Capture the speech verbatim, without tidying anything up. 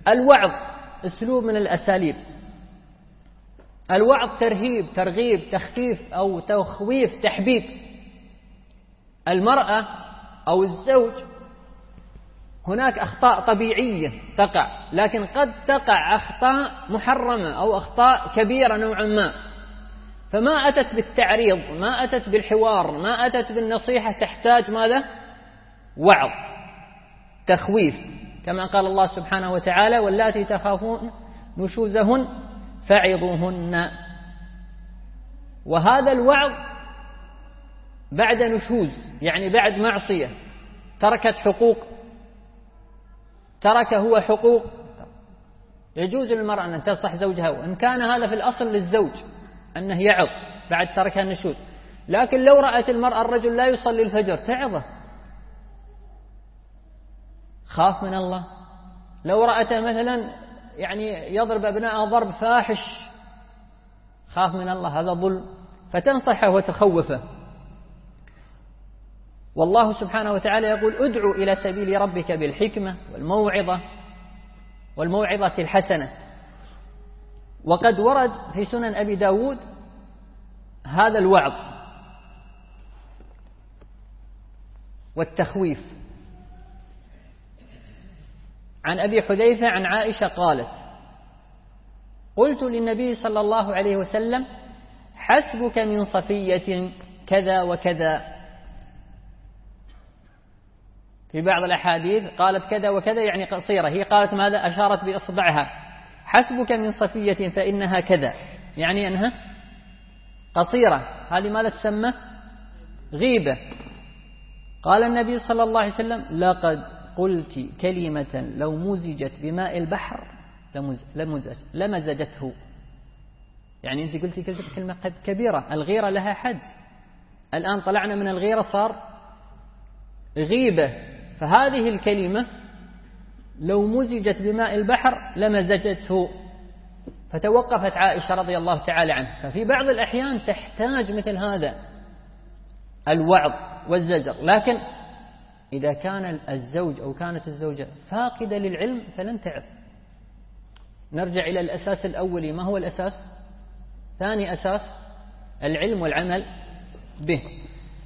الوعظ أسلوب من الأساليب. الوعظ ترهيب، ترغيب، تخفيف أو تخويف، تحبيب. المرأة أو الزوج هناك أخطاء طبيعية تقع، لكن قد تقع أخطاء محرمة أو أخطاء كبيرة نوعا ما، فما أتت بالتعريض، ما أتت بالحوار، ما أتت بالنصيحة، تحتاج ماذا؟ وعظ، تخويف، كما قال الله سبحانه وتعالى: واللاتي تخافون نشوزهن فعظوهن. وهذا الوعظ بعد نشوز، يعني بعد معصية، تركت حقوق، ترك هو حقوق. يجوز للمرأة أن تنصح زوجها، وإن كان هذا في الأصل للزوج أنه يعظ بعد ترك النشوز، لكن لو رأت المرأة الرجل لا يصلي الفجر تعظه، خاف من الله. لو رأت مثلا يعني يضرب أبناءه ضرب فاحش، خاف من الله، هذا ظلم، فتنصحه وتخوفه. والله سبحانه وتعالى يقول: ادعو إلى سبيل ربك بالحكمة والموعظة والموعظة الحسنة. وقد ورد في سنن أبي داود هذا الوعظ والتخويف. عن أبي حذيفة عن عائشة قالت: قلت للنبي صلى الله عليه وسلم: حسبك من صفية كذا وكذا. في بعض الأحاديث قالت كذا وكذا يعني قصيرة، هي قالت ماذا؟ أشارت بإصبعها: حسبك من صفية فإنها كذا، يعني أنها قصيرة. هذه ماذا تسمى؟ غيبة. قال النبي صلى الله عليه وسلم: لقد قلت كلمة لو مزجت بماء البحر لمزج لمزجته. يعني أنت قلت كلمة قد كبيرة، الغيرة لها حد. الآن طلعنا من الغيرة صار غيبة، فهذه الكلمة لو مزجت بماء البحر لمزجته. فتوقفت عائشة رضي الله تعالى عنها. ففي بعض الأحيان تحتاج مثل هذا الوعظ والزجر، لكن إذا كان الزوج أو كانت الزوجة فاقدة للعلم فلن تعظ. نرجع إلى الأساس الأولي. ما هو الأساس؟ ثاني أساس: العلم والعمل به.